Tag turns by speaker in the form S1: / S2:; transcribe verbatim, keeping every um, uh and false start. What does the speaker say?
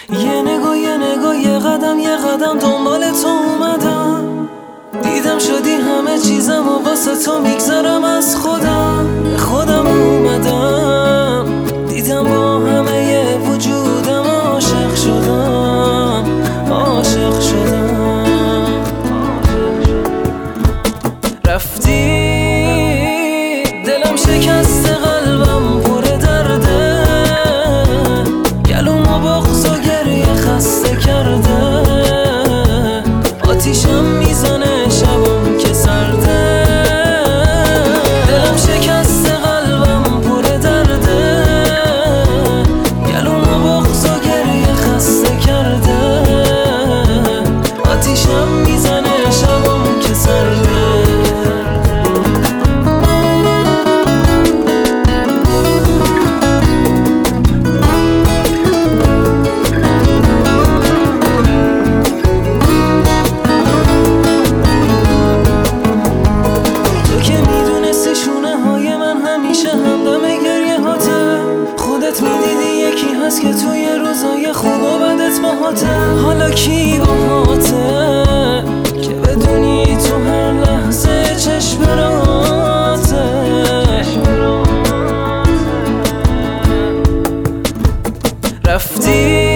S1: یه نگاه یه نگاه یه قدم یه قدم دنبال تو اومدم، دیدم شدی همه چیزم و واسه تو میگذرم از خودم. خودم اومدم دیدم با همه ی وجودم عاشق شدم، عاشق شدم. رفتی دلم شکست قلبم پر درده، گلوم و بغض و گریه خسته کرده، آتیشم میزنه شبم که سرده. دلم شکست قلبم پر درده، گلوم و بغض و گریه خسته کرده، آتیشم میزنه شبم که سرده. هست که توی روزای خوب و بدت باهاته، حالا کی باهاته که بدونی تو هر لحظه چشم راته. رفتی